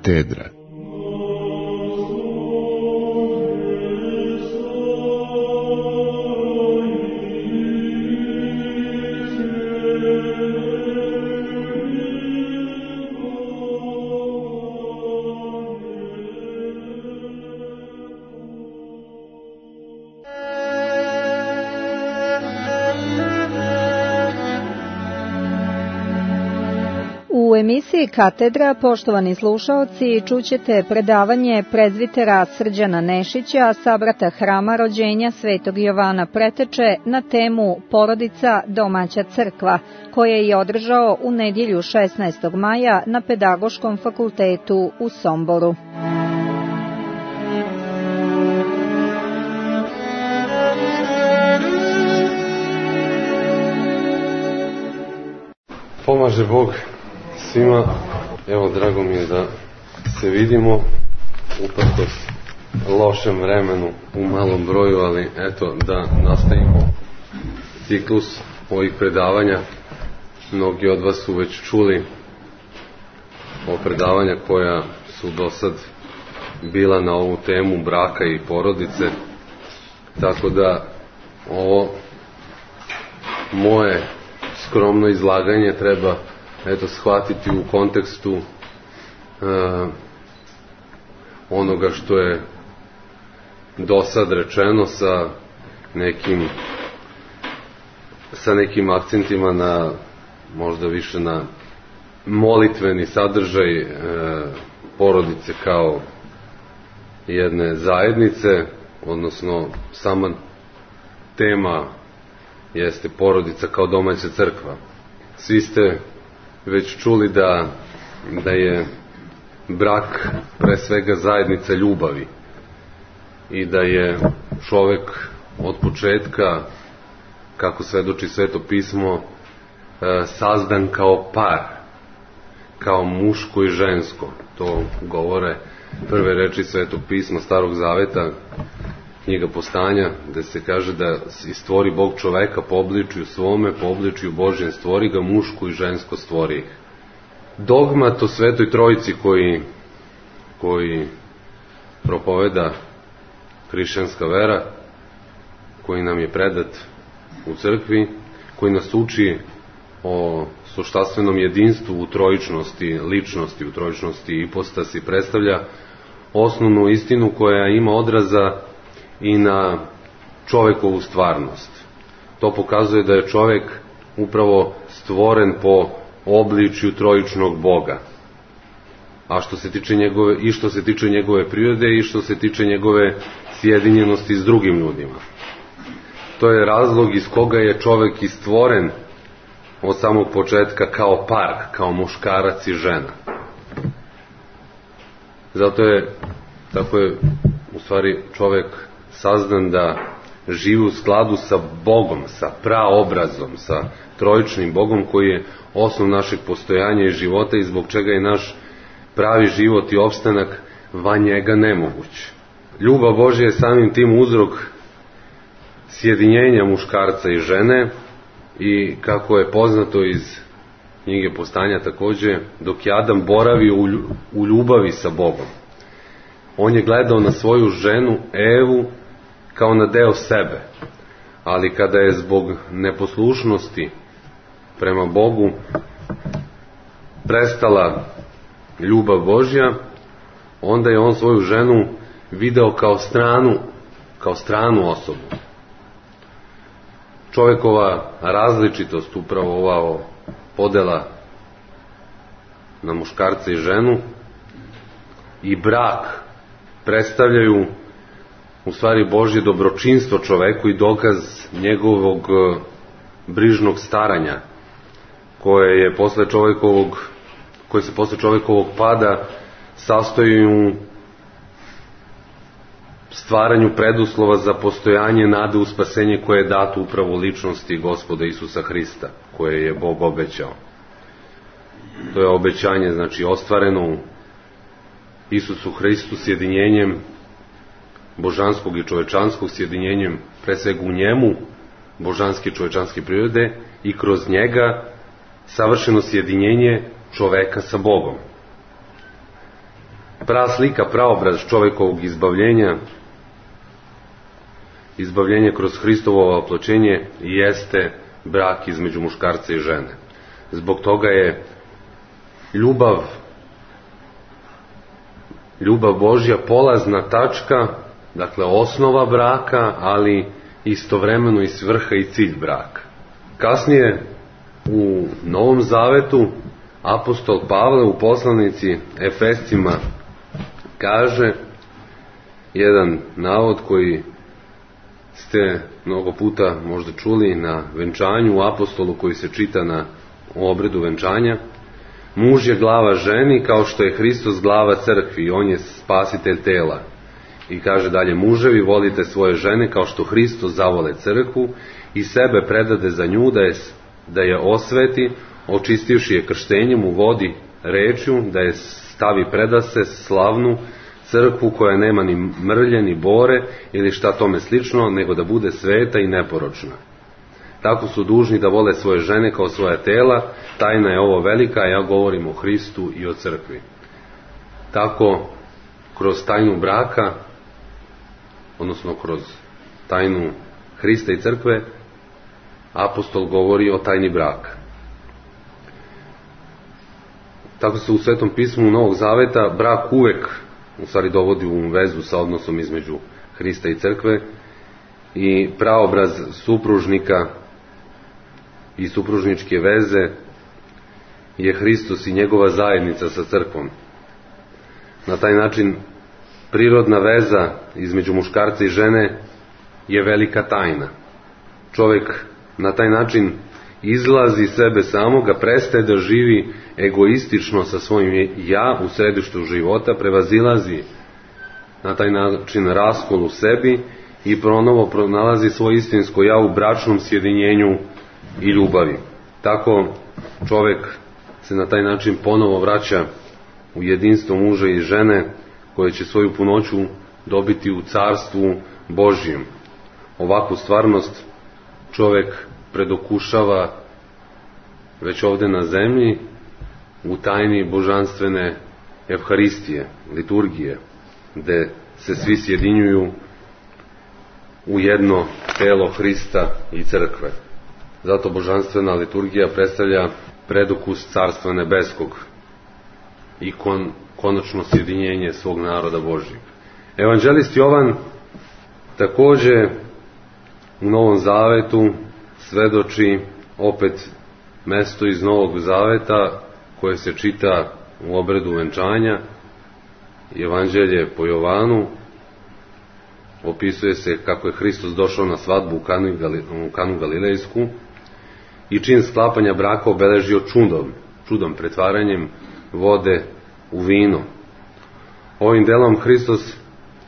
katedra. U emisiji Katedra, poštovani slušaoci, čućete predavanje prezbitera Srđana Nešića, sabrata Hrama rođenja Svetog Jovana Preteče na temu Porodica, domaća crkva, koje je održao u nedjelju 16. maja na Pedagoškom fakultetu u Somboru. Pomaže Bog svima. Evo, drago mi je da se vidimo uprkos lošem vremenu u malom broju, ali eto, da nastavimo ciklus ovih predavanja. Mnogi od vas su već čuli o predavanja koja su do sad bila na ovu temu braka i porodice, tako da ovo moje skromno izlaganje treba shvatiti u kontekstu onoga što je do sad rečeno sa nekim akcentima na možda više na molitveni sadržaj porodice kao jedne zajednice, odnosno sama tema jeste porodica kao domaća crkva. Svi ste već čuli da je brak pre svega zajednica ljubavi i da je čovek od početka, kako svedoči Sveto pismo, sazdan kao par, kao muško i žensko. To govore prve reči Svetog pisma Starog Zaveta, knjiga Postanja, gde se kaže da stvori Bog čoveka po obličju svome, po obličju Božjem stvori ga, muško i žensko stvori ih. Dogmat o Svetoj Trojici koji propoveda hrišćanska vera, koji nam je predat u crkvi, koji nas uči o suštastvenom jedinstvu u trojičnosti ličnosti, u trojičnosti ipostasi, predstavlja osnovnu istinu koja ima odraza i na čovekovu stvarnost. To pokazuje da je čovek upravo stvoren po obličju trojičnog Boga. A što se tiče njegove prirode i što se tiče njegove sjedinjenosti s drugim ljudima. To je razlog iz koga je čovek i stvoren od samog početka kao par, kao muškarac i žena. Tako je u stvari čovek sazdan da živi u skladu sa Bogom, sa praobrazom, sa trojičnim Bogom koji je osnov našeg postojanja i života i zbog čega je naš pravi život i opstanak van njega nemoguć. Ljubav Božja je samim tim uzrok sjedinjenja muškarca i žene i kako je poznato iz knjige Postanja takođe, dok je Adam boravio u ljubavi sa Bogom, on je gledao na svoju ženu Evu kao na deo sebe, ali kada je zbog neposlušnosti prema Bogu prestala ljubav Božja, onda je on svoju ženu video kao stranu osobu. Čovekova različitost, upravo ova podela na muškarca i ženu i brak predstavljaju u stvari Božje dobročinstvo čoveku i dokaz njegovog brižnog staranja koje se posle čovekovog pada sastoji u stvaranju preduslova za postojanje nade u spasenje koje je dato upravo u ličnosti Gospoda Isusa Hrista, koje je Bog obećao. To je obećanje, znači, ostvareno u Isusu Hristu sjedinjenjem božanskog i čovečanskog, sjedinjenjem pre svega u njemu božanske i čovečanske prirode i kroz njega savršeno sjedinjenje čoveka sa Bogom. Praslika, praobraz čovekovog izbavljenje kroz Hristovo opločenje jeste brak između muškarca i žene. Zbog toga je ljubav Božja polazna tačka, dakle osnova braka, ali istovremeno i svrha i cilj braka. Kasnije u Novom Zavetu apostol Pavle u poslanici Efescima kaže jedan navod koji ste mnogo puta možda čuli na venčanju u apostolu koji se čita na obredu venčanja. Muž je glava ženi kao što je Hristos glava crkvi i on je spasitelj tela. I kaže dalje, muževi volite svoje žene kao što Hristos zavole crkvu i sebe predade za nju da je osveti, očistivši je krštenjem u vodi rečju, da je stavi predase slavnu crkvu koja nema ni mrlje ni bore ili šta tome slično, nego da bude sveta i neporočna. Tako su dužni da vole svoje žene kao svoja tela. Tajna je ovo velika, a ja govorim o Hristu i o crkvi. Tako, kroz tajnu braka, odnosno kroz tajnu Hrista i crkve, apostol govori o tajni braka. Tako se u Svetom pismu Novog Zaveta brak uvek u stvari dovodi u vezu sa odnosom između Hrista i crkve i praobraz supružnika i supružničke veze je Hristos i njegova zajednica sa crkvom. Na taj način prirodna veza između muškarca i žene je velika tajna. Čovjek na taj način izlazi sebe samoga, prestaje da živi egoistično sa svojim ja u središtu života, prevazilazi na taj način raskol u sebi i ponovo pronalazi svoje istinsko ja u bračnom sjedinjenju i ljubavi. Tako čovjek se na taj način ponovo vraća u jedinstvo muža i žene koje će svoju punoću dobiti u carstvu Božjem. Ovakvu stvarnost čovjek predokušava već ovde na zemlji u tajni božanstvene evharistije, liturgije, gde se svi sjedinjuju u jedno telo Hrista i crkve. Zato božanstvena liturgija predstavlja predokus Carstva nebeskog i konačno sjedinjenje svog naroda Božjeg. Evanđelist Jovan takođe u Novom Zavetu svedoči opet mesto iz Novog Zaveta koje se čita u obredu venčanja, Evanđelje po Jovanu. Opisuje se kako je Hristos došao na svadbu u Kanu Galilejsku i čin sklapanja braka obeležio čudom, pretvaranjem vode u vino. Ovim delom Hristos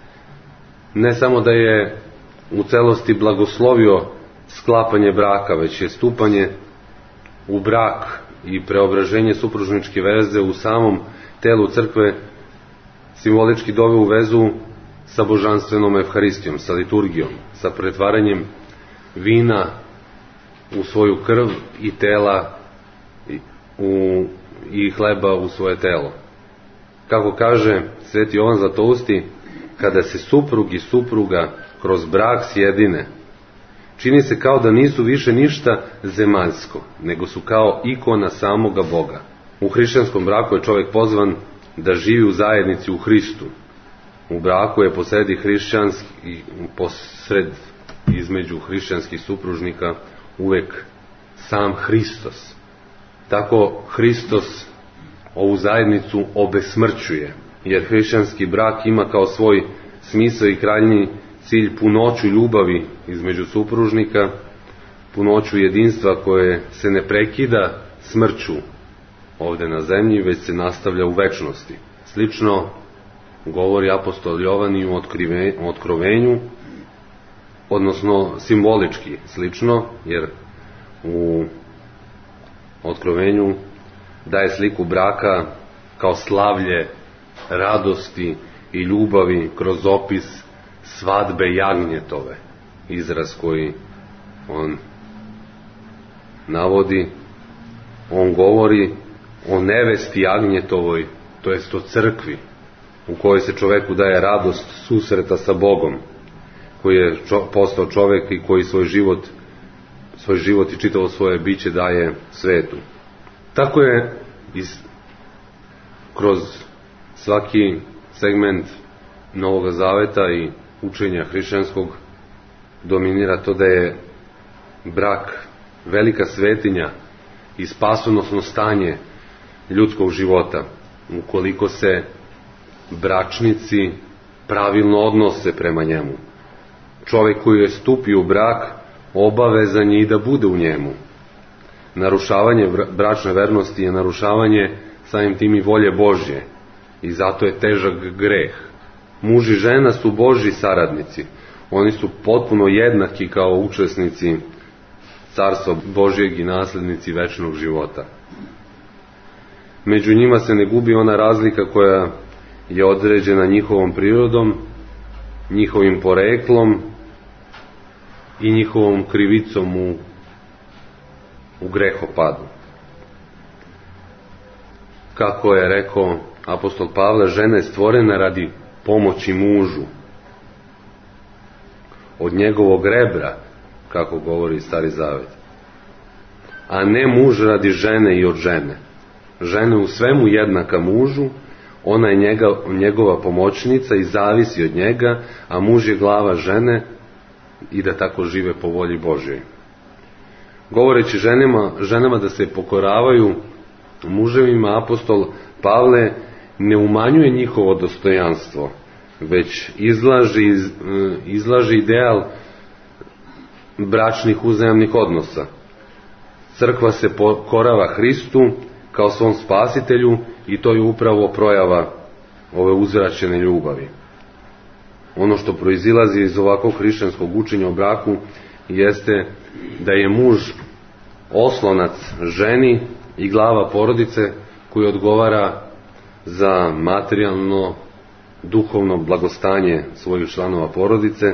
ne samo da je u celosti blagoslovio sklapanje braka, već je stupanje u brak i preobraženje supružničke veze u samom telu crkve simbolički doveo u vezu sa božanstvenom evharistijom, sa liturgijom, sa pretvaranjem vina u svoju krv i tela i hleba u svoje telo. Kako kaže Sveti Jovan Zlatousti, kada se suprug i supruga kroz brak sjedine, čini se kao da nisu više ništa zemaljsko, nego su kao ikona samoga Boga. U hrišćanskom braku je čovjek pozvan da živi u zajednici u Hristu. U braku je posred između hrišćanskih supružnika uvek sam Hristos. Tako Hristos ovu zajednicu obesmrćuje, jer hrišćanski brak ima kao svoj smisao i krajnji cilj punoću ljubavi između supružnika, punoću jedinstva koje se ne prekida smrću ovde na zemlji, već se nastavlja u večnosti. Slično govori apostol Jovan i u Otkrovenju, odnosno simbolički slično, jer u Otkrovenju daje sliku braka kao slavlje radosti i ljubavi kroz opis svadbe jagnjetove, izraz koji on navodi. On govori o nevesti jagnjetovoj, to jest o crkvi, u kojoj se čoveku daje radost susreta sa Bogom, koji je postao čovek i koji svoj život i čitavo svoje biće daje svetu. Tako je kroz svaki segment Novog Zaveta i učenja hrišćanskog dominira to da je brak velika svetinja i spasonosno stanje ljudskog života, ukoliko se bračnici pravilno odnose prema njemu. Čovek koji je stupio u brak obavezan je i da bude u njemu. Narušavanje bračne vernosti je narušavanje samim tim i volje Božje i zato je težak greh. Muž i žena su Božji saradnici. Oni su potpuno jednaki kao učesnici carstva Božjeg i naslednici večnog života. Među njima se ne gubi ona razlika koja je određena njihovom prirodom, njihovim poreklom i njihovom krivicom u grehopadu. Kako je rekao apostol Pavle, žena je stvorena radi pomoći mužu. Od njegovog rebra, kako govori Stari Zavet. A ne muž radi žene i od žene. Žena je u svemu jednaka mužu, ona je njegova pomoćnica i zavisi od njega, a muž je glava žene i da tako žive po volji Božjoj. Govoreći ženama da se pokoravaju muževima, apostol Pavle ne umanjuje njihovo dostojanstvo, već izlaže ideal bračnih uzajamnih odnosa. Crkva se pokorava Hristu kao svom spasitelju i to je upravo projava ove uzvraćene ljubavi. Ono što proizilazi iz ovakvog hrišćanskog učenja o braku jeste da je muž oslonac ženi i glava porodice koji odgovara za materijalno, duhovno blagostanje svojih članova porodice,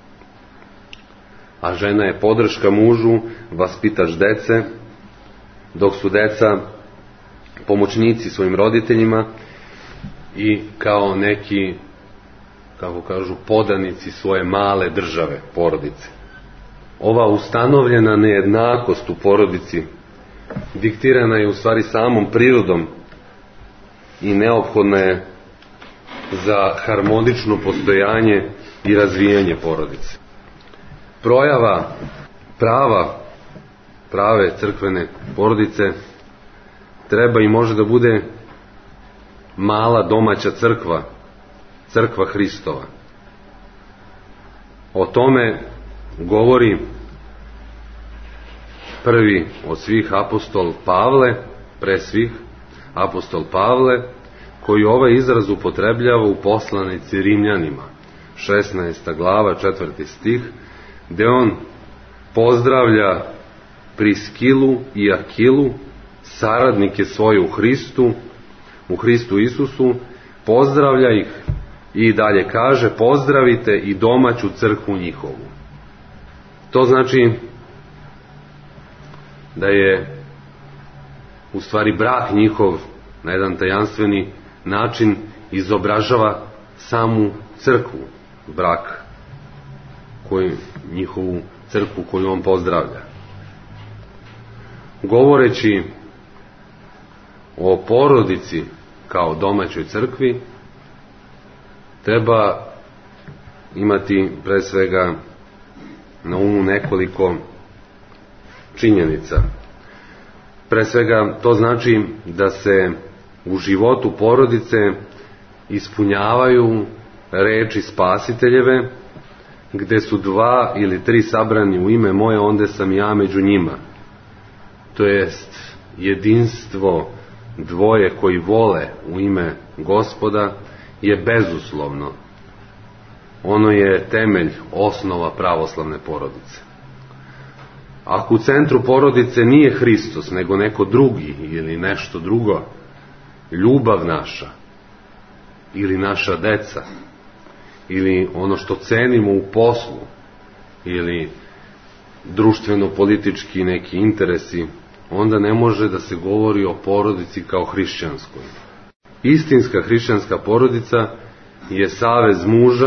a žena je podrška mužu, vaspitač dece, dok su deca pomoćnici svojim roditeljima i kao neki, kako kažu, podanici svoje male države, porodice. Ova ustanovljena nejednakost u porodici diktirana je u stvari samom prirodom i neophodna je za harmonično postojanje i razvijanje porodice. Projava prave crkvene porodice treba i može da bude mala domaća crkva, crkva Hristova. O tome govori prvi od svih apostol Pavle, pre svih apostol Pavle, koji ovaj izraz upotrebljava u poslanici Rimljanima, 16. glava, 4. stih, gde on pozdravlja Priskilu i Akilu, saradnike svoje u Hristu Isusu, pozdravlja ih i dalje kaže, pozdravite i domaću crkvu njihovu. To znači da je u stvari brak njihov na jedan tajanstveni način izobražava samu crkvu, brak, njihovu crkvu koju on pozdravlja. Govoreći o porodici kao domaćoj crkvi, treba imati pre svega na umu nekoliko činjenica. Pre svega to znači da se u životu porodice ispunjavaju reči Spasiteljeve, gde su 2 ili 3 sabrani u ime moje, onda sam ja među njima. To jest jedinstvo dvoje koji vole u ime Gospoda je bezuslovno. Ono je temelj, osnova pravoslavne porodice. Ako u centru porodice nije Hristos, nego neko drugi ili nešto drugo, ljubav naša ili naša deca ili ono što cenimo u poslu ili društveno-politički neki interesi, onda ne može da se govori o porodici kao hrišćanskoj. istinska hrišćanska porodica je savez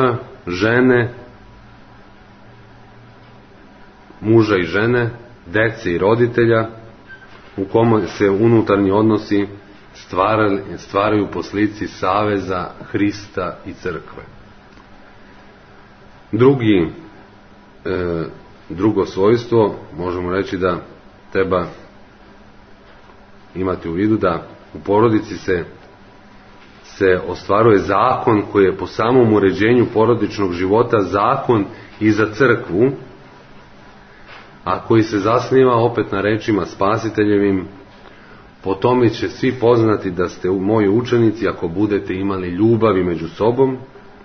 muža i žene, dece i roditelja, u kome se unutarnji odnosi stvaraju po slici saveza Hrista i crkve. Drugo svojstvo, možemo reći da treba imati u vidu da u porodici se ostvaruje zakon koji je po samom uređenju porodičnog života zakon i za crkvu, a koji se zasniva opet na rečima Spasiteljevim: po tome će svi poznati da ste moji učenici ako budete imali ljubavi među sobom.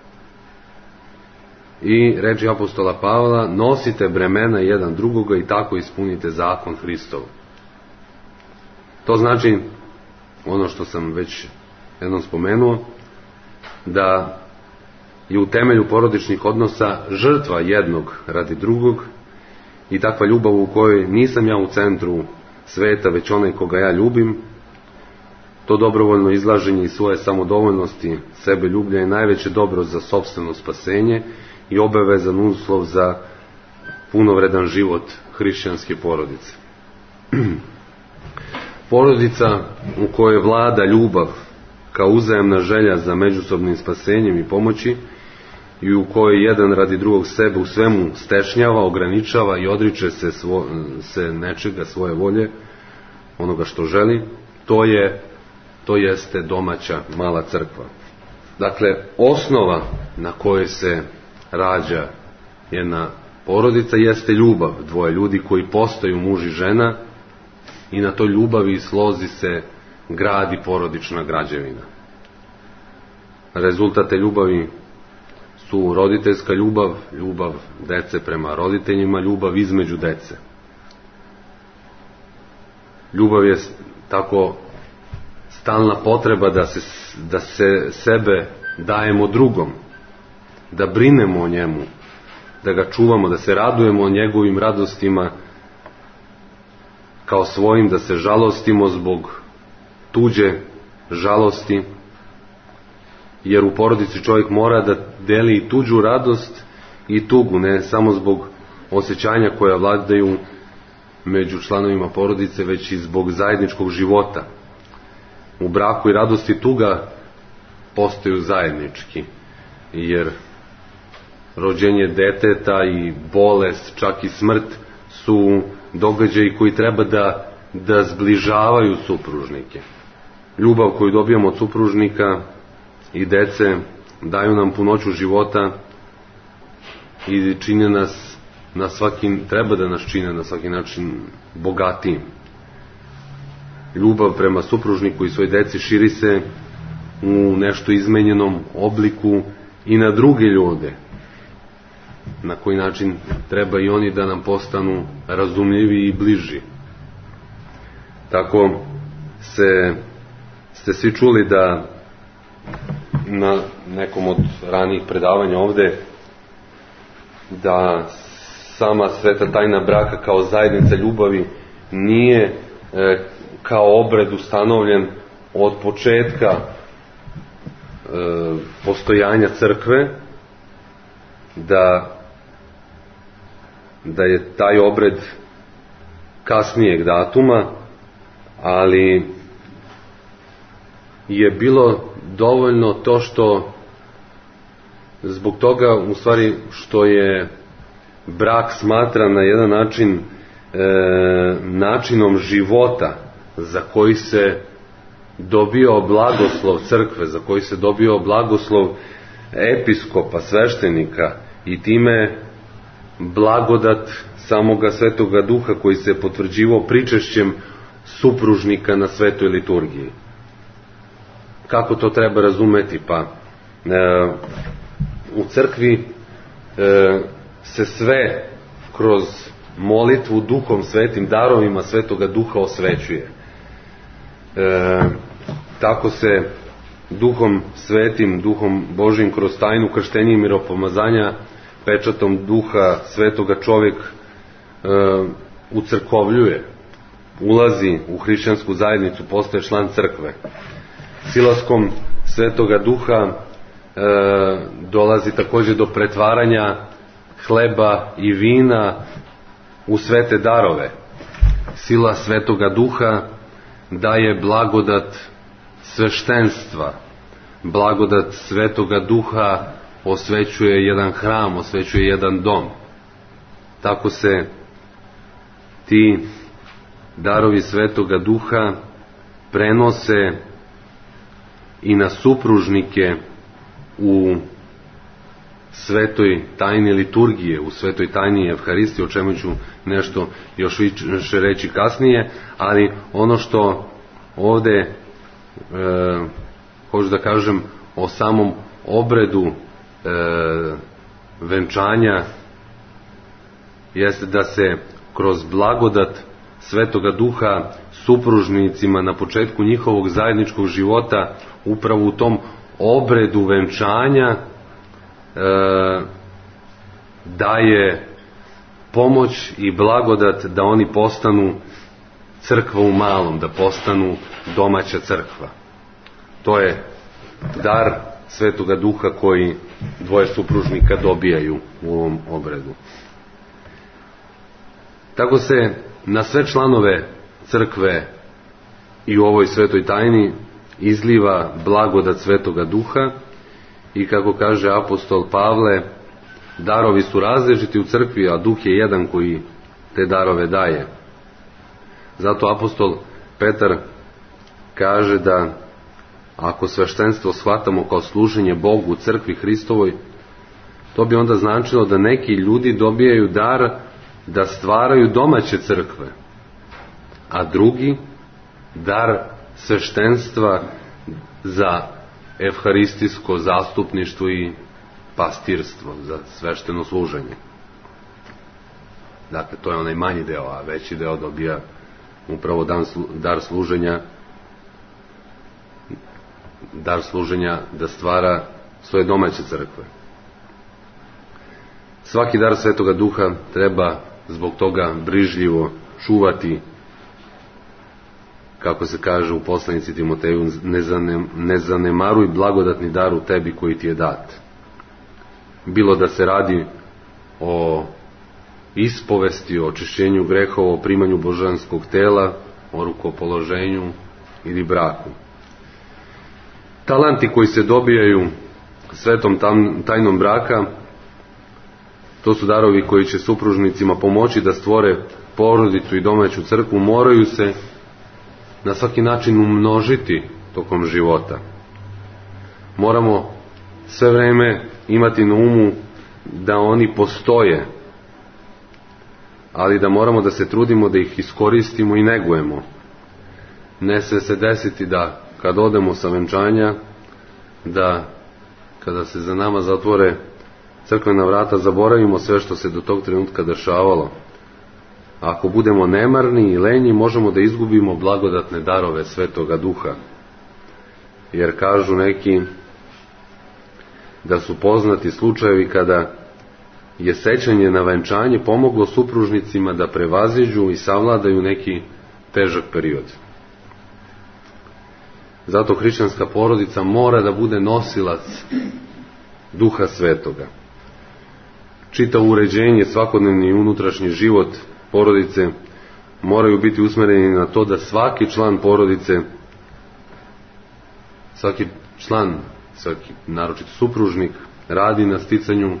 I reči apostola Pavla: nosite bremena jedan drugoga i tako ispunite zakon Hristov. To znači, ono što sam već jednom spomenuo, da je u temelju porodičnih odnosa žrtva jednog radi drugog i takva ljubav u kojoj nisam ja u centru sveta, već onaj koga ja ljubim. To dobrovoljno izlaženje iz svoje samodovoljnosti, sebe ljublja je najveće dobro za sopstveno spasenje i obavezan uslov za punovredan život hrišćanske porodice. Porodica u kojoj vlada ljubav kao uzajamna želja za međusobnim spasenjem i pomoći i u kojoj jedan radi drugog sebe u svemu stešnjava, ograničava i odriče se nečega, svoje volje, onoga što želi, to jeste domaća mala crkva. Dakle, osnova na kojoj se rađa jedna porodica jeste ljubav dvoje ljudi koji postaju muž i žena, i na toj ljubavi i slozi se gradi porodična građevina. Rezultat te ljubavi su roditeljska ljubav, ljubav dece prema roditeljima, ljubav između dece. Ljubav je tako stalna potreba da se sebe dajemo drugom, da brinemo o njemu, da ga čuvamo, da se radujemo o njegovim radostima kao svojim, da se žalostimo zbog tuđe žalosti, jer u porodici čovjek mora da deli i tuđu radost i tugu, ne samo zbog osjećanja koja vladaju među članovima porodice, već i zbog zajedničkog života. U braku i radost i tuga postaju zajednički, jer rođenje deteta i bolest, čak i smrt su događaji koji treba da zbližavaju supružnike. Ljubav koju dobijamo od supružnika i dece daju nam punoću života i čine nas treba da nas čine na svaki način bogatijim. Ljubav prema supružniku i svoj deci širi se u nešto izmenjenom obliku i na druge ljude, na koji način treba i oni da nam postanu razumljivi i bliži. Tako ste svi čuli da na nekom od ranijih predavanja ovde, da sama sveta tajna braka kao zajednica ljubavi nije kao obred ustanovljen od početka postojanja crkve, da je taj obred kasnijeg datuma, ali je bilo dovoljno to što zbog toga, u stvari, što je brak smatran na jedan način načinom života za koji se dobio blagoslov crkve, za koji se dobio blagoslov episkopa, sveštenika, i time blagodat samoga Svetoga Duha koji se potvrđivao pričešćem supružnika na svetoj liturgiji. Kako to treba razumeti? Pa u crkvi se sve kroz molitvu Duhom Svetim, darovima Svetoga Duha osvećuje. Tako se Duhom Svetim, Duhom Božim, kroz tajnu krštenja i miropomazanja, pečatom Duha Svetoga čovjek ucrkovljuje, ulazi u hrišćansku zajednicu, postaje član crkve. silaskom Svetoga Duha dolazi također do pretvaranja hleba i vina u svete darove. Sila Svetoga Duha daje blagodat sveštenstva. Blagodat Svetoga Duha osvećuje jedan hram, osvećuje jedan dom. Tako se ti darovi Svetoga Duha prenose i na supružnike u svetoj tajni liturgije, u svetoj tajni Evharistije, o čemu ću nešto još više reći kasnije, ali ono što ovde hoću da kažem o samom obredu venčanja jeste da se kroz blagodat Svetoga Duha supružnicima na početku njihovog zajedničkog života upravo u tom obredu venčanja daje pomoć i blagodat da oni postanu crkva u malom, da postanu domaća crkva. To je dar Svetoga Duha koji dvoje supružnika dobijaju u ovom obredu. Tako se na sve članove crkve i u ovoj svetoj tajni izliva blagodat Svetoga Duha i kako kaže apostol Pavle, darovi su različiti u crkvi, a Duh je jedan koji te darove daje. Zato apostol Petar kaže da ako sveštenstvo shvatamo kao služenje Bogu u crkvi Hristovoj, to bi onda značilo da neki ljudi dobijaju dar da stvaraju domaće crkve, a drugi dar sveštenstva za evharistijsko zastupništvo i pastirstvo, za svešteno služenje. Dakle, to je onaj manji deo, a veći deo dobija upravo dar služenja da stvara svoje domaće crkve. Svaki dar Svetoga Duha treba zbog toga brižljivo čuvati, kako se kaže u poslanici Timoteju, ne zanemaruj blagodatni dar u tebi koji ti je dat. Bilo da se radi o ispovesti, o očišćenju grehova, o primanju božanskog tela, o rukopoloženju ili braku. Talanti koji se dobijaju svetom tajnom braka, to su darovi koji će supružnicima pomoći da stvore porodicu i domaću crkvu, moraju se na svaki način umnožiti tokom života. Moramo sve vreme imati na umu da oni postoje, ali da moramo da se trudimo da ih iskoristimo i negujemo. Ne se desiti da kad odemo sa venčanja, da kada se za nama zatvore crkvena vrata zaboravimo sve što se do tog trenutka dešavalo. Ako budemo nemarni i lenji, možemo da izgubimo blagodatne darove Svetoga Duha. Jer kažu neki da su poznati slučajevi kada je sećanje na venčanje pomoglo supružnicima da prevaziđu i savladaju neki težak period. Zato hrišćanska porodica mora da bude nosilac Duha Svetoga. Čitavo uređenje, svakodnevni i unutrašnji život porodice moraju biti usmereni na to da svaki član porodice, svaki naročito supružnik, radi na sticanju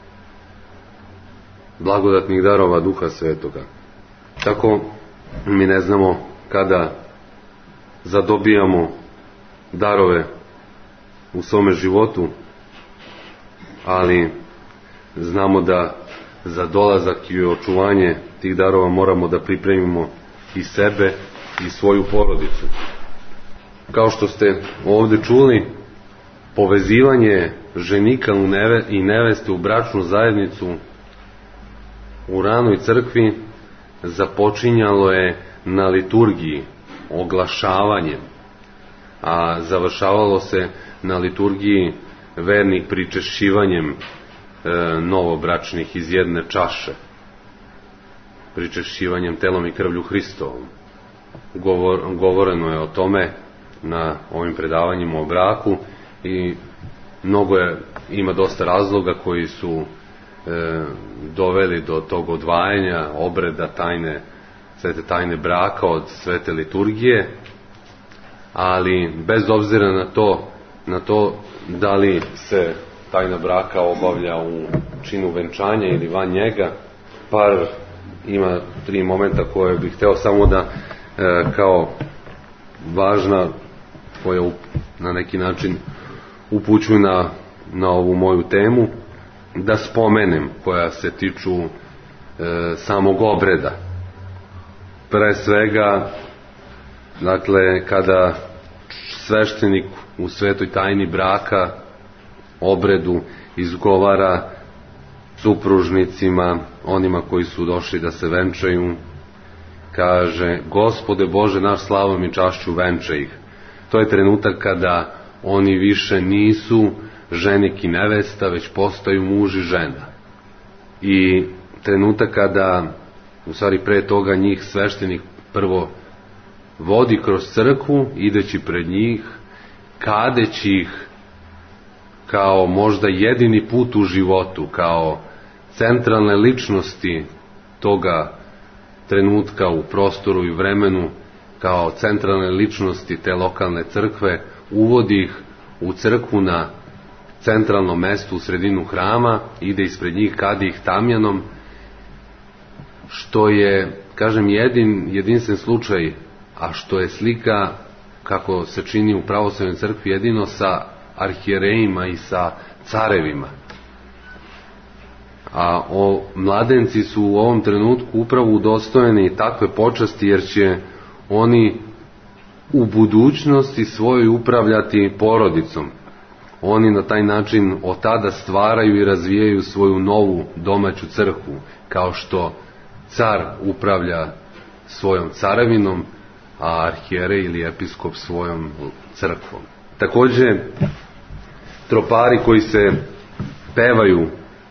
blagodatnih darova Duha Svetoga. Tako mi ne znamo kada zadobijamo darove u svome životu, ali znamo da za dolazak i očuvanje tih darova moramo da pripremimo i sebe i svoju porodicu. Kao što ste ovde čuli, povezivanje ženika i neveste u bračnu zajednicu u ranoj crkvi započinjalo je na liturgiji, oglašavanjem, a završavalo se na liturgiji vernih pričešćivanjem novobračnih iz jedne čaše, pričešćivanjem telom i krvlju Hristovom. Govoreno je o tome na ovim predavanjima o braku i ima dosta razloga koji su doveli do tog odvajanja obreda svete tajne braka od svete liturgije, ali bez obzira na to da li se tajna braka obavlja u činu venčanja ili van njega, ima 3 momenta koje bih hteo samo da kao važna, koja na neki način upućuju na ovu moju temu, da spomenem, koja se tiču samog obreda. Pre svega, dakle, kada sveštenik u svetoj tajni braka obredu izgovara supružnicima, onima koji su došli da se venčaju, kaže: Gospode Bože naš, slavom i čašću venčaj ih. To je trenutak kada oni više nisu ženik i nevesta, već postaju muž i žena. I trenutak kada, u stvari pre toga, njih sveštenik prvo vodi kroz crkvu, ideći pred njih, kadeći ih kao možda jedini put u životu, kao centralne ličnosti toga trenutka u prostoru i vremenu, kao centralne ličnosti te lokalne crkve, uvodi ih u crkvu na centralnom mestu u sredinu hrama, ide ispred njih, kadi ih tamjanom, što je, kažem, jedinstven slučaj, a što je slika, kako se čini u pravoslavnoj crkvi, jedino sa arhijerejima i sa carevima. A mladenci su u ovom trenutku upravo udostojeni takve počasti, jer će oni u budućnosti svojoj upravljati porodicom. Oni na taj način od tada stvaraju i razvijaju svoju novu domaću crkvu, kao što car upravlja svojom carevinom, a arhijerej ili episkop svojom crkvom. Takođe, tropari koji se pevaju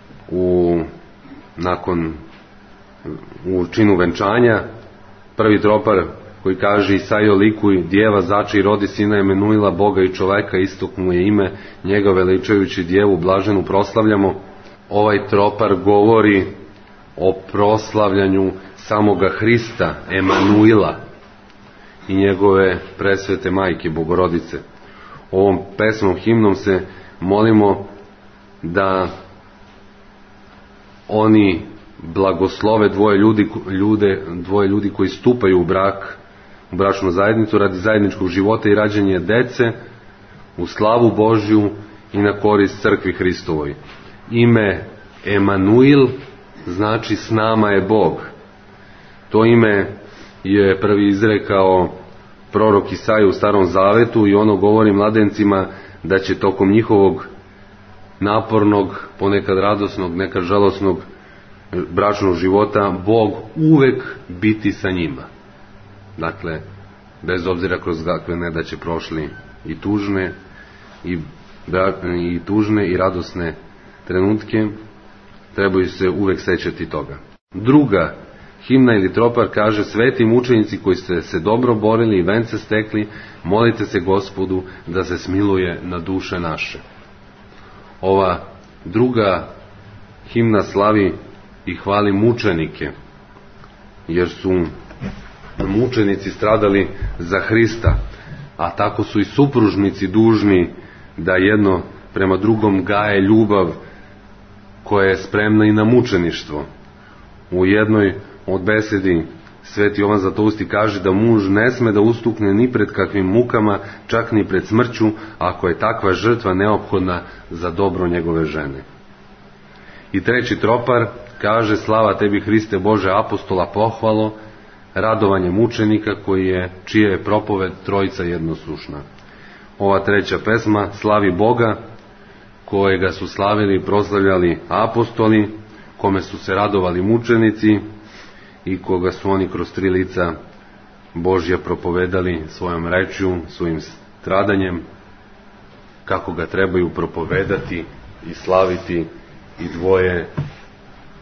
u činu venčanja, prvi tropar koji kaže: Isajo likuj, djeva začej rodi sina Emanuila, Boga i čoveka, istok mu je ime, njega veličajući djevu blaženu proslavljamo. Ovaj tropar govori o proslavljanju samoga Hrista, Emanuila, i njegove presvete majke Bogorodice. Ovom pesmom, himnom se molimo da oni blagoslove dvoje ljudi koji stupaju u bračnu zajednicu radi zajedničkog života i rađanja dece u slavu Božju i na korist crkvi Hristovoj. Ime Emanuil znači s nama je Bog. To ime je prvi izrekao prorok Isaija u Starom Zavetu i ono govori mladencima da će tokom njihovog napornog, ponekad radosnog, nekad žalosnog bračnog života Bog uvek biti sa njima. Dakle, bez obzira kroz kakve nedaće prošli i tužne i radosne trenutke, trebaju se uvek sećati toga. Druga himna ili tropar kaže: Sveti mučenici koji ste se dobro borili i vence stekli, molite se Gospodu da se smiluje na duše naše. Ova druga himna slavi i hvali mučenike, jer su mučenici stradali za Hrista, a tako su i supružnici dužni da jedno prema drugom gaje ljubav koja je spremna i na mučeništvo. U jednoj od besedi Sveti Jovan Zlatousti kaže da muž ne sme da ustukne ni pred kakvim mukama, čak ni pred smrću, ako je takva žrtva neophodna za dobro njegove žene. I treći tropar kaže: Slava tebi Hriste Bože apostola, pohvalo, radovanje mučenika čija je propoved trojica jednoslušna. Ova treća pesma slavi Boga, kojega su slavili i proslavljali apostoli, kome su se radovali mučenici i koga su oni kroz 3 lica Božja propovedali svojom rečju, svojim stradanjem, kako ga trebaju propovedati i slaviti i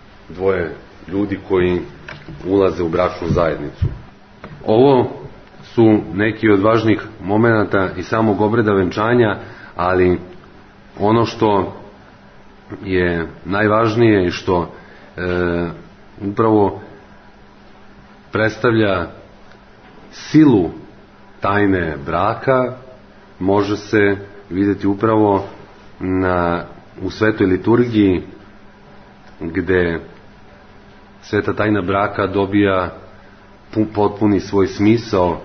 dvoje ljudi koji ulaze u bračnu zajednicu. Ovo su neki od važnih momenata i samog obreda venčanja, ali ono što je najvažnije i što upravo predstavlja silu tajne braka može se vidjeti upravo u svetoj liturgiji, gde sveta tajna braka dobija potpuni svoj smisao,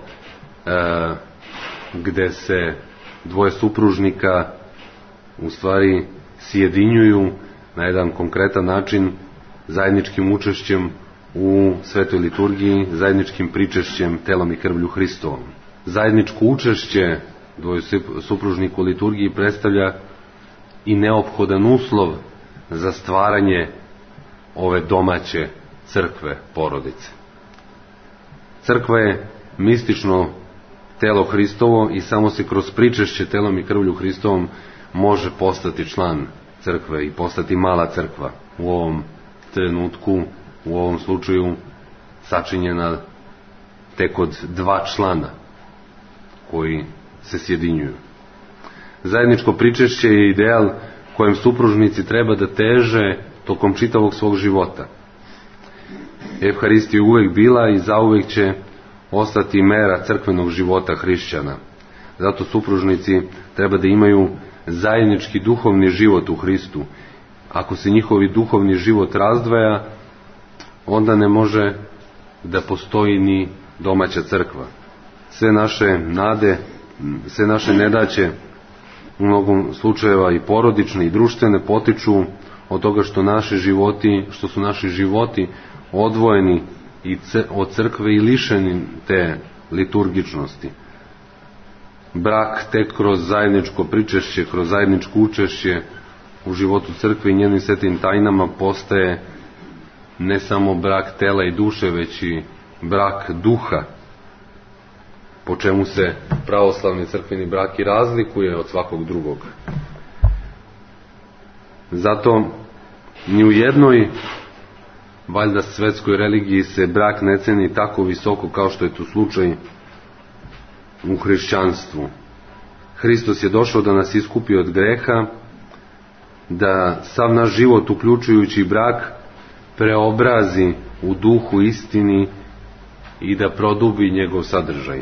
gde se dvoje supružnika u stvari sjedinjuju na jedan konkretan način zajedničkim učešćem u svetoj liturgiji, zajedničkim pričešćem telom i krvlju Hristovom. Zajedničko učešće dvoje supružnika u liturgiji predstavlja i neophodan uslov za stvaranje ove domaće crkve, porodice. Crkva je mistično telo Hristovo i samo se kroz pričešće telom i krvlju Hristovom može postati član crkve i postati mala crkva, u ovom trenutku, u ovom slučaju sačinjena tek od 2 člana koji se sjedinjuju. Zajedničko pričešće je ideal kojem supružnici treba da teže tokom čitavog svog života. Evharistija je uvek bila i zauvek će ostati mera crkvenog života hrišćana. Zato supružnici treba da imaju zajednički duhovni život u Hristu. Ako se njihovi duhovni život razdvaja, onda ne može da postoji ni domaća crkva. Sve naše nade, sve naše nedaće, u mnogom slučajeva i porodične i društvene, potiču od toga što su naši životi odvojeni od crkve i lišeni te liturgičnosti. Brak tek kroz zajedničko pričešće, kroz zajedničko učešće u životu crkve i njenim svetim tajnama postaje ne samo brak tela i duše, već i brak duha, po čemu se pravoslavni crkveni brak i razlikuje od svakog drugog. Zato ni u jednoj valjda svetskoj religiji se brak ne ceni tako visoko kao što je to slučaj u hrišćanstvu. Hristos je došao da nas iskupi od greha, da sav naš život, uključujući brak, preobrazi u duhu istini i da produbi njegov sadržaj.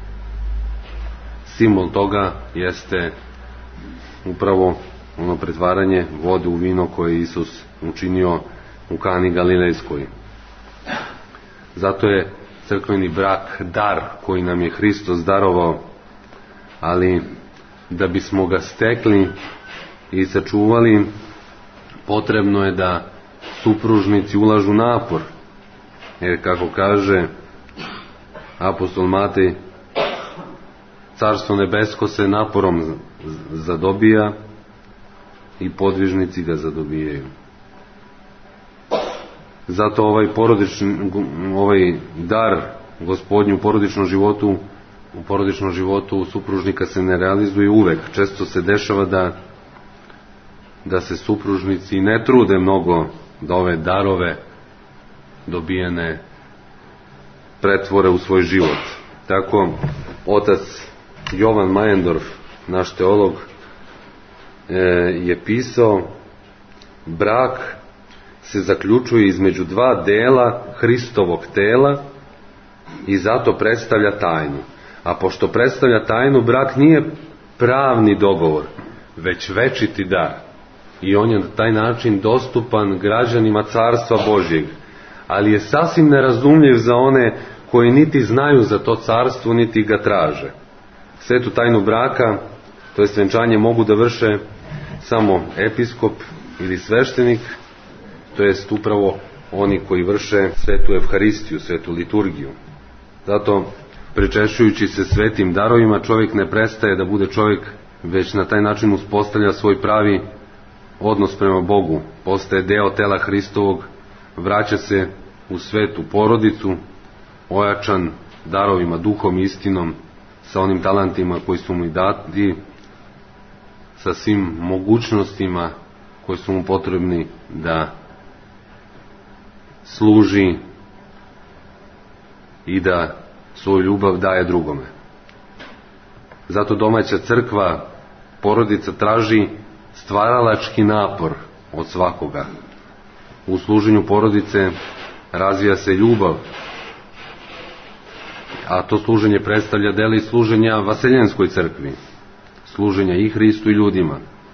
Simbol toga jeste upravo ono pretvaranje vode u vino koje je Isus učinio u Kani Galilejskoj. Zato je crkveni brak dar koji nam je Hristos darovao, ali da bismo ga stekli i sačuvali, potrebno je da supružnici ulažu napor, jer kako kaže apostol Matej, Carstvo nebesko se naporom zadobija i podvižnici ga zadobijaju. Zato ovaj dar Gospodnju u porodičnom životu supružnika se ne realizuje uvek. Često se dešava da se supružnici ne trude mnogo da ove darove dobijene pretvore u svoj život. Tako otac Jovan Majendorf, naš teolog, je pisao: brak se zaključuje između 2 dela Hristovog tela i zato predstavlja tajnu. A pošto predstavlja tajnu, brak nije pravni dogovor, već večiti dar. I on je na taj način dostupan građanima Carstva Božjeg, ali je sasvim nerazumljiv za one koji niti znaju za to carstvo, niti ga traže. Svetu tajnu braka, to je venčanje, mogu da vrše samo episkop ili sveštenik, to jest upravo oni koji vrše svetu Evharistiju, svetu liturgiju. Zato, pričešćujući se svetim darovima, čovjek ne prestaje da bude čovjek, već na taj način uspostavlja svoj pravi odnos prema Bogu, postaje deo tela Hristovog, vraća se u svetu porodicu, ojačan darovima, duhom i istinom, sa onim talentima koji su mu i dati, sa svim mogućnostima koji su mu potrebni da služi i da svoju ljubav daje drugome. Zato domaća crkva, porodica traži stvaralački napor od svakoga. U služenju porodice razvija se ljubav, a to služenje predstavlja deli služenja vaseljenskoj crkvi, služenja i Hristu i ljudima.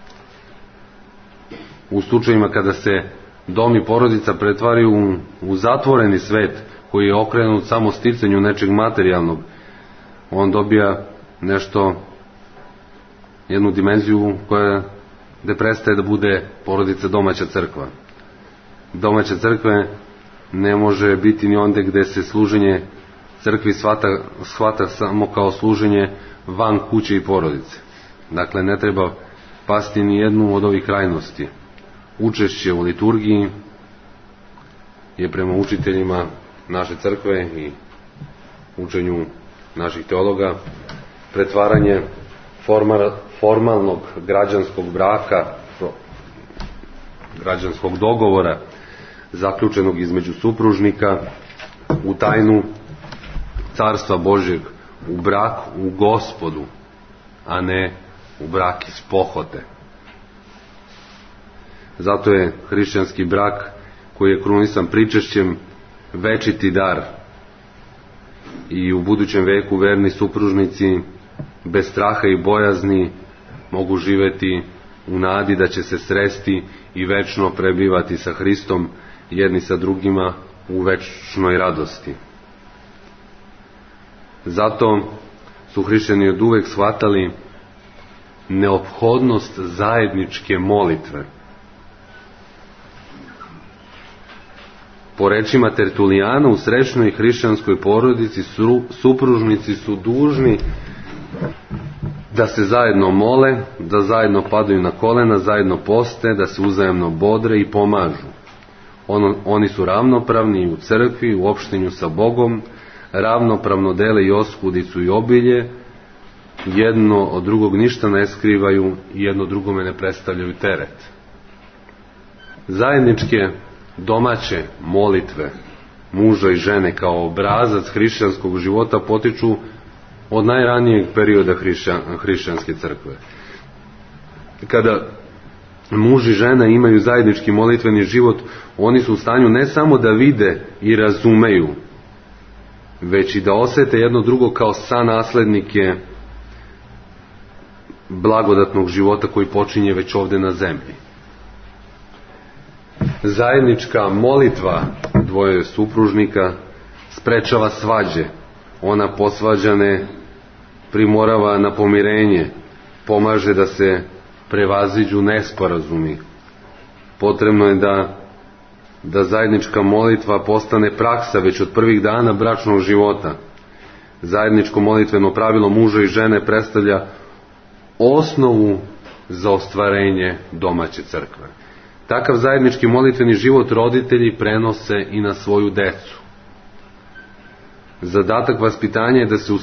U slučajima kada se dom i porodica pretvaraju u zatvoreni svet koji je okrenut samo sticanju nečeg materijalnog, on dobija nešto, jednu dimenziju gde prestaje da bude porodica domaća crkva. Domaća crkva ne može biti ni onda gde se služenje crkvi shvata samo kao služenje van kuće i porodice. Dakle, ne treba pasti ni jednu od ovih krajnosti. Učešće u liturgiji je prema učiteljima naše crkve i učenju naših teologa pretvaranje formalnog građanskog braka, građanskog dogovora zaključenog između supružnika u tajnu Carstva Božjeg, u brak u Gospodu, a ne u brak iz pohote. Zato je hrišćanski brak, koji je krunisan pričešćem, večiti dar. I u budućem veku verni supružnici bez straha i bojazni mogu živeti u nadi da će se sresti i večno prebivati sa Hristom, jedni sa drugima u večnoj radosti. Zato su hrišćani od uvek shvatali neophodnost zajedničke molitve. Po rečima Tertulijana, u srećnoj hrišćanskoj porodici supružnici su dužni da se zajedno mole, da zajedno padaju na kolena, zajedno poste, da se uzajamno bodre i pomažu. Oni su ravnopravni u crkvi, u opštenju sa Bogom, ravnopravno dele i oskudicu i obilje, jedno od drugog ništa ne skrivaju i jedno drugome ne predstavljaju teret. Zajedničke domaće molitve muža i žene kao obrazac hrišćanskog života potiču od najranijeg perioda hrišćanske crkve. Kada muž i žena imaju zajednički molitveni život, oni su u stanju ne samo da vide i razumeju, već i da osete jedno drugo kao sanaslednike blagodatnog života koji počinje već ovde na zemlji. Zajednička molitva dvoje supružnika sprečava svađe, ona posvađane primorava na pomirenje, pomaže da se prevaziđu nesporazumi. Potrebno je da zajednička molitva postane praksa već od prvih dana bračnog života. Zajedničko molitveno pravilo muža i žene predstavlja osnovu za ostvarenje domaće crkve. Takav zajednički molitveni život roditelji prenose i na svoju decu. Zadatak vaspitanja je da se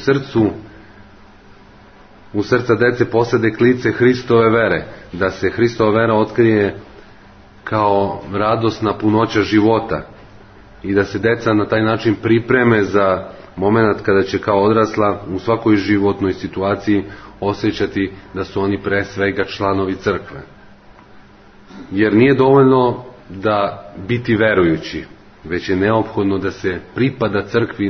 u srca dece posade klice Hristove vere, da se Hristova vera otkrije kao radosna punoća života i da se deca na taj način pripreme za moment kada će kao odrasla u svakoj životnoj situaciji osjećati da su oni pre svega članovi crkve. Jer nije dovoljno da biti verujući, već je neophodno da se pripada crkvi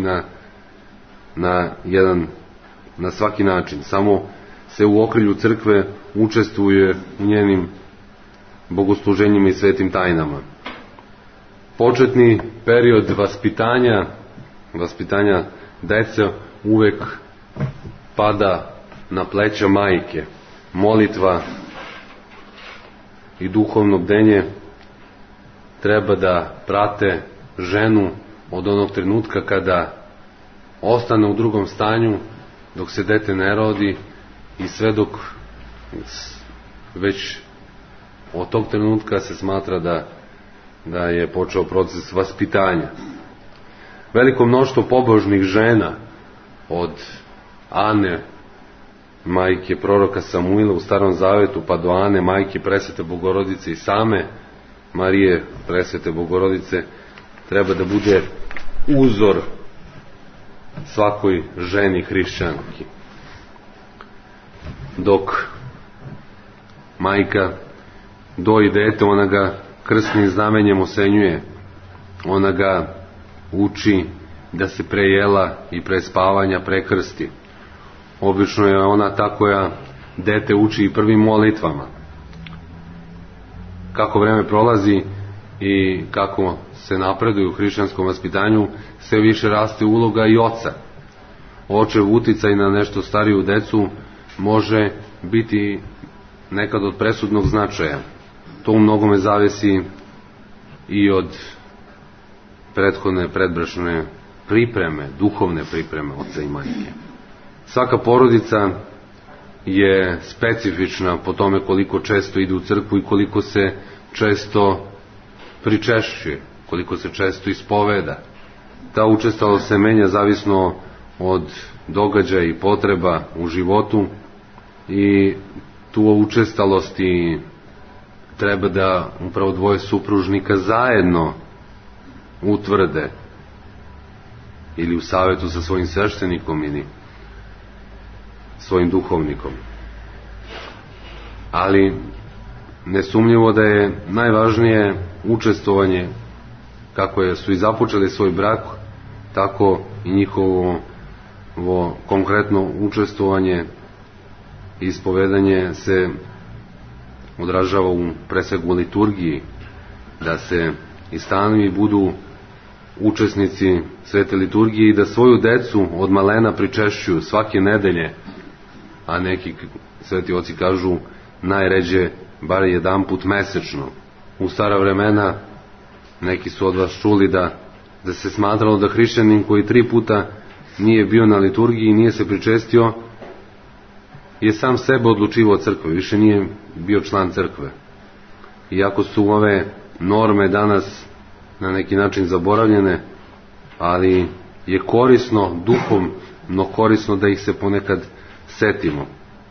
na svaki način. Samo se u okrilju crkve učestvuje u njenim bogosluženjima i svetim tajnama. Početni period vaspitanja dece uvek pada na pleća majke. Molitva i duhovno bdenje treba da prate ženu od onog trenutka kada ostane u drugom stanju, dok se dete ne rodi i sve dok već od tog trenutka se smatra da je počeo proces vaspitanja. Veliko mnoštvo pobožnih žena, od Ane, majke proroka Samuila u Starom Zavetu, pa do Ane, majke Presvete Bogorodice, i same Marije Presvete Bogorodice, treba da bude uzor svakoj ženi hrišćanki. Dok majka doji dete, ona ga krstnim znamenjem osenjuje, ona ga uči da se pre jela i pre spavanja prekrsti. Obično je ona ta koja dete uči i prvim molitvama. Kako vreme prolazi i kako se napreduje u hrišćanskom vaspitanju, sve više raste uloga i oca. Očev uticaj na nešto stariju decu može biti nekad od presudnog značaja. To u mnogome zavisi i od prethodne predbračne pripreme, duhovne pripreme oca i majke. Svaka porodica je specifična po tome koliko često ide u crkvu i koliko se često pričešćuje, koliko se često ispoveda. Ta učestalost se menja zavisno od događaja i potreba u životu i tu učestalosti treba da upravo dvoje supružnika zajedno utvrde ili u savetu sa svojim sveštenikom ili svojim duhovnikom. Ali nesumnjivo da je najvažnije učestvovanje, kako su i započeli svoj brak, tako i njihovo konkretno učestvovanje i ispovedanje se odražava u presegu liturgiji, da se i stanovi budu učesnici svete liturgije i da svoju decu od malena pričešćuju svake nedelje, a neki sveti oci kažu najređe bar jedanput mesečno. U stara vremena neki su od vas čuli da se smatralo da hrišćanin koji 3 puta nije bio na liturgiji i nije se pričestio je sam sebe odlučivao od crkve, više nije bio član crkve. Iako su ove norme danas na neki način zaboravljene, ali je korisno, duhovno korisno da ih se ponekad setimo.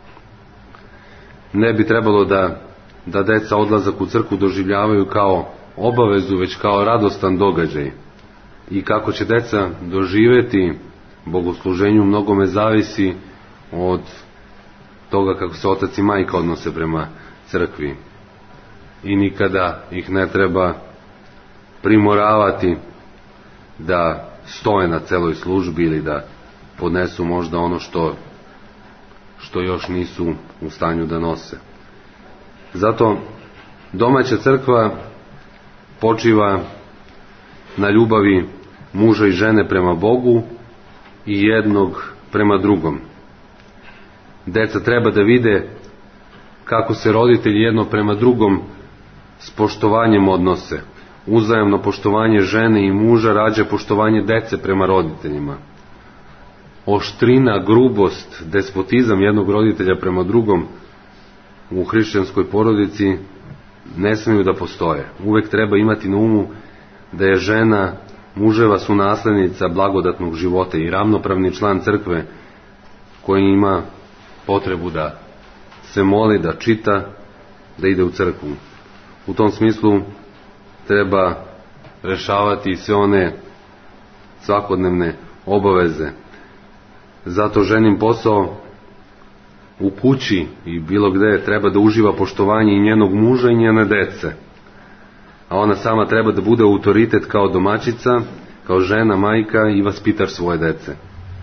Ne bi trebalo da deca odlazak u crkvu doživljavaju kao obavezu, već kao radostan događaj. I kako će deca doživeti bogosluženju mnogome zavisi od toga kako se otac i majka odnose prema crkvi. I nikada ih ne treba primoravati da stoje na celoj službi ili da podnesu možda ono što još nisu u stanju da nose. Zato domaća crkva počiva na ljubavi muža i žene prema Bogu i jednog prema drugom. Deca treba da vide kako se roditelji jedno prema drugom s poštovanjem odnose. Uzajamno poštovanje žene i muža rađa poštovanje dece prema roditeljima. Oštrina, grubost, despotizam jednog roditelja prema drugom u hrišćanskoj porodici ne smiju da postoje. Uvek treba imati na umu da je žena muževa sunaslednica blagodatnog života i ravnopravni član crkve koji ima potrebu da se moli, da čita, da ide u crkvu. U tom smislu treba rešavati sve one svakodnevne obaveze. Zato ženin posao u kući i bilo gde treba da uživa poštovanje i njenog muža i njene dece. A ona sama treba da bude autoritet kao domaćica, kao žena, majka i vaspitač svoje dece.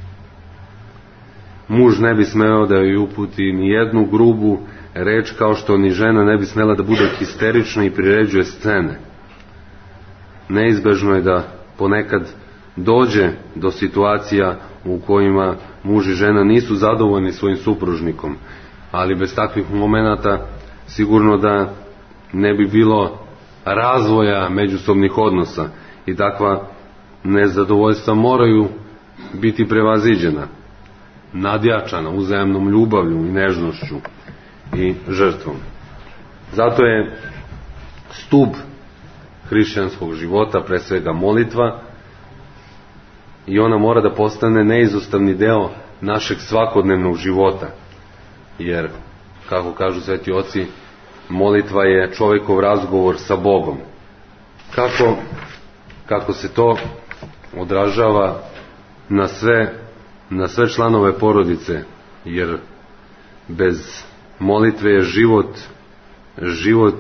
Muž ne bi smeo da joj uputi ni jednu grubu reč, kao što ni žena ne bi smela da bude histerična i priređuje scene. Neizbežno je da ponekad dođe do situacija u kojima muž i žena nisu zadovoljni svojim supružnikom, ali bez takvih momenata sigurno da ne bi bilo razvoja međusobnih odnosa i takva nezadovoljstva moraju biti prevaziđena, nadjačana uzajamnom ljubavlju i nežnošću i žrtvom. Zato je stub hrišćanskog života pre svega molitva i ona mora da postane neizostavni deo našeg svakodnevnog života, jer, kako kažu sveti oci, molitva je čovekov razgovor sa Bogom. Kako se to odražava na sve članove porodice, jer bez molitve je život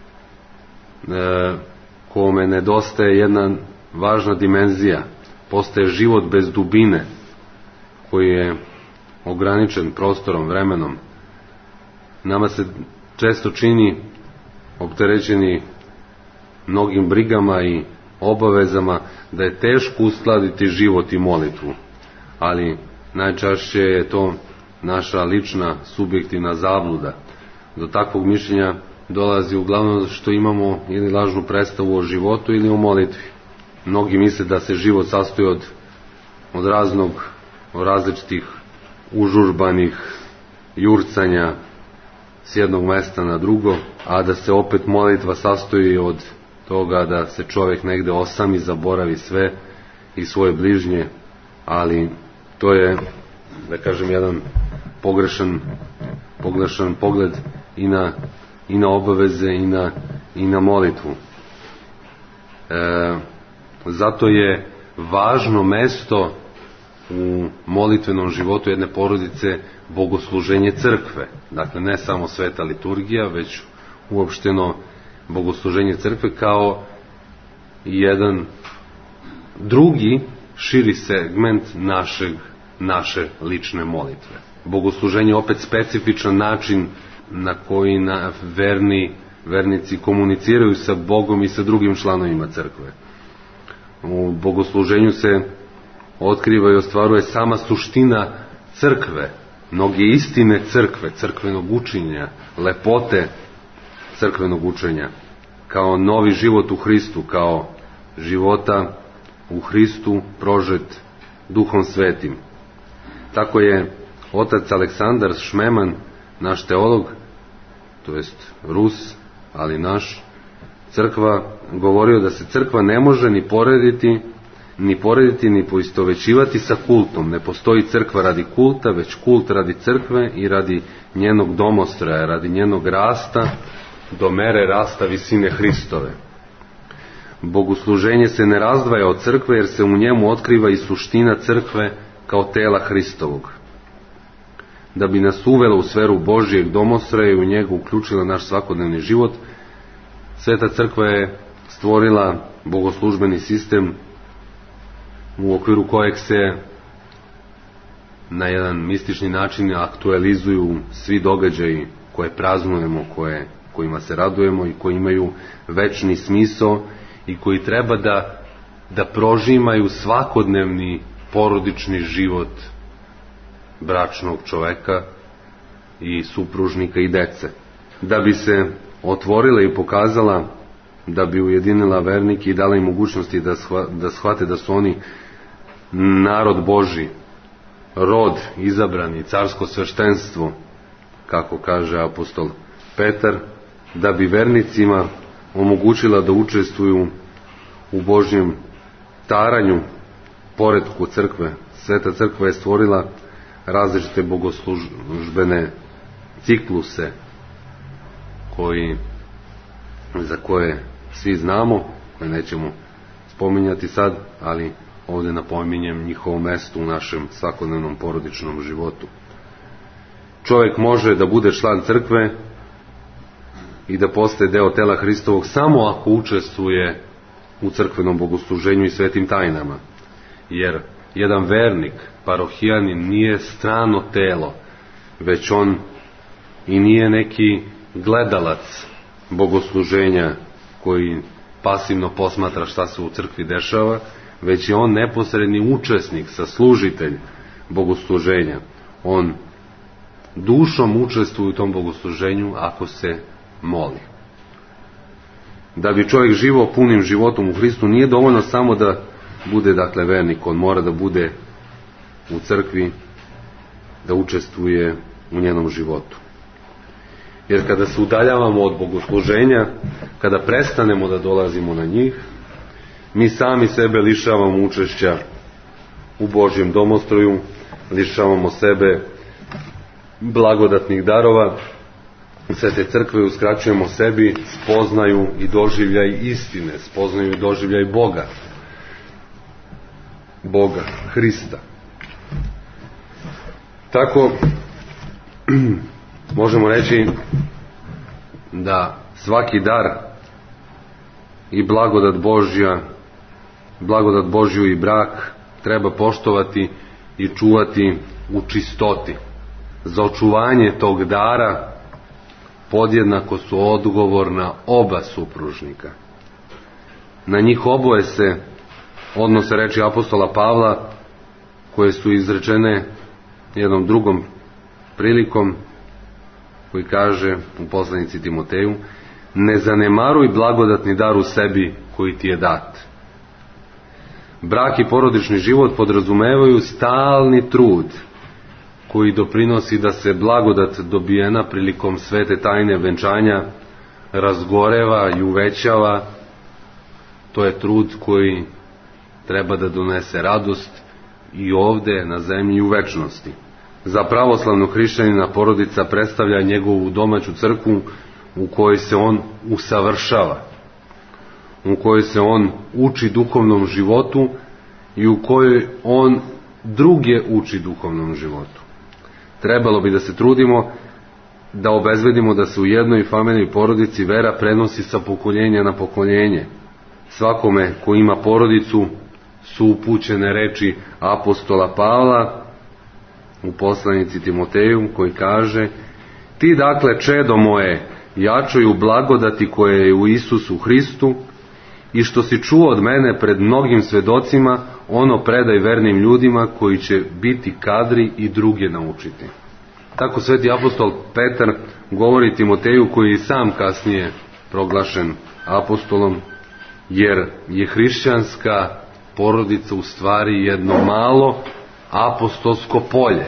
kome nedostaje jedna važna dimenzija. Postaje život bez dubine, koji je ograničen prostorom, vremenom. Nama se često čini, opterećeni mnogim brigama i obavezama, da je teško uskladiti život i molitvu, ali najčešće je to naša lična subjektivna zabluda. Do takvog mišljenja dolazi uglavnom što imamo ili lažnu predstavu o životu ili o molitvi. Mnogi misle da se život sastoji od različitih užurbanih jurcanja s jednog mesta na drugo, a da se opet molitva sastoji od toga da se čovjek negde osami, zaboravi sve i svoje bližnje, ali to je, da kažem, jedan pogrešan pogled i na obaveze i na molitvu. Zato je važno mesto u molitvenom životu jedne porodice bogosluženje crkve. Dakle, ne samo sveta liturgija, već uopšteno bogosluženje crkve kao jedan drugi, širi segment naše lične molitve. Bogosluženje je opet specifičan način na koji vernici komuniciraju sa Bogom i sa drugim članovima crkve. U bogosluženju se otkriva i ostvaruje sama suština crkve, mnoge istine crkve, crkvenog učenja, lepote crkvenog učenja, kao novi život u Hristu, kao života u Hristu prožet Duhom Svetim. Tako je otac Aleksandar Šmeman, naš teolog, to jest Rus, ali naš, crkva, govorio da se crkva ne može ni porediti ni poistovećivati sa kultom. Ne postoji crkva radi kulta, već kult radi crkve i radi njenog domostroja, radi njenog rasta do mere rasta visine Hristove. Bogosluženje se ne razdvaja od crkve, jer se u njemu otkriva i suština crkve kao tela Hristovog. Da bi nas uvela u sferu Božijeg domostroja i u njega uključila naš svakodnevni život, Sveta crkva je stvorila bogoslužbeni sistem u okviru kojeg se na jedan mistični način aktualizuju svi događaji koje praznujemo, kojima se radujemo i koji imaju večni smisao i koji treba da prožimaju svakodnevni porodični život bračnog čoveka i supružnika i dece. Da bi se otvorila i pokazala, da bi ujedinila vernike i dala im mogućnosti da shvate da su oni narod Božji, rod izabrani, carsko sveštenstvo, kako kaže apostol Petar, da bi vernicima omogućila da učestvuju u Božjem taranju, poretku crkve. Sveta crkva je stvorila različite bogoslužbene cikluse za koje svi znamo, koje nećemo spominjati sad, ali ovdje napominjem njihovo mesto u našem svakodnevnom porodičnom životu. Čovjek može da bude član crkve i da postaje deo tela Hristovog samo ako učestvuje u crkvenom bogosluženju i svetim tajnama. Jer jedan vernik, parohijanin, nije strano telo, već on i nije neki gledalac bogosluženja koji pasivno posmatra šta se u crkvi dešava, već je on neposredni učesnik, saslužitelj bogosluženja. On dušom učestvuje u tom bogosluženju ako se moli. Da bi čovjek živio punim životom u Hristu, nije dovoljno samo da bude, dakle, vernik, on mora da bude u crkvi, da učestvuje u njenom životu. Jer kada se udaljavamo od bogosluženja, kada prestanemo da dolazimo na njih, mi sami sebe lišavamo učešća u Božjem domostroju, lišavamo sebe blagodatnih darova Svete crkve, uskraćujemo sebi spoznaju i doživljaj istine, spoznaju i doživljaj Boga. Boga, Hrista. Tako možemo reći da svaki dar i blagodat Božju i brak treba poštovati i čuvati u čistoti. Za očuvanje tog dara podjednako su odgovorna oba supružnika. Na njih oboje se odnose reči apostola Pavla, koje su izrečene jednom drugom prilikom, koji kaže u poslanici Timoteju: ne zanemaruj blagodatni dar u sebi koji ti je dat. Brak i porodični život podrazumevaju stalni trud koji doprinosi da se blagodat dobijena prilikom svete tajne venčanja razgoreva i uvećava. To je trud koji treba da donese radost i ovde na zemlji i u večnosti. Za pravoslavnog hrišćanina porodica predstavlja njegovu domaću crkvu u kojoj se on usavršava, u kojoj se on uči duhovnom životu i u kojoj on druge uči duhovnom životu. Trebalo bi da se trudimo da obezbedimo da se u jednoj familiji porodici vera prenosi sa pokoljenja na pokoljenje. Svakome ko ima porodicu su upućene reči apostola Pavla u poslanici Timoteju, koji kaže: ti dakle, čedo moje, jačaj u blagodati koja je u Isusu Hristu, i što si čuo od mene pred mnogim svedocima, ono predaj vernim ljudima koji će biti kadri i druge naučiti. Tako sveti apostol Petar govori Timoteju, koji je sam kasnije proglašen apostolom, jer je hrišćanska porodica u stvari jedno malo apostolsko polje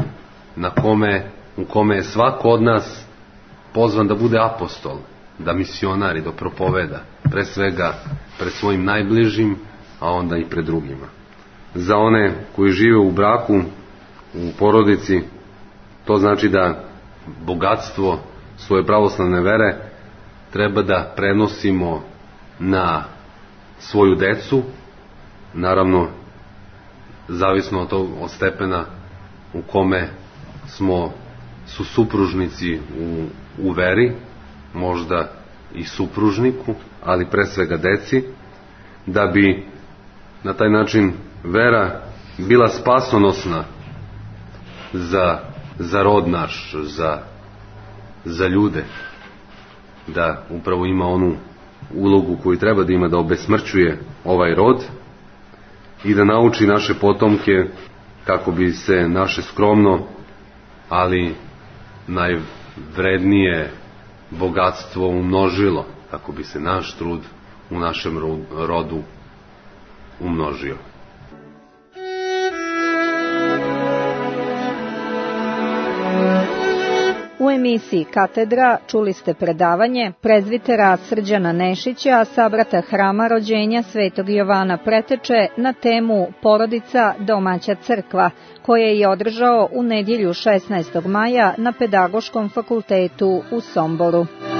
u kome je svako od nas pozvan da bude apostol, da misionari, da propoveda, pre svega pred svojim najbližim, a onda i pred drugima. Za one koji žive u braku, u porodici, to znači da bogatstvo svoje pravoslavne vere treba da prenosimo na svoju decu, naravno zavisno od stepena u kome su supružnici u veri, možda i supružniku, ali pre svega deci, da bi na taj način vera bila spasonosna za rod naš, za ljude, da upravo ima onu ulogu koju treba da ima, da obesmrćuje ovaj rod i da nauči naše potomke kako bi se naše skromno, ali najvrednije bogatstvo umnožilo, kako bi se naš trud u našem rodu umnožio. U emisiji Katedra čuli ste predavanje prezvitera Srđana Nešića, sabrata Hrama rođenja Svetog Jovana Preteče, na temu Porodica, domaća crkva, koje je održao u nedjelju 16. maja na Pedagoškom fakultetu u Somboru.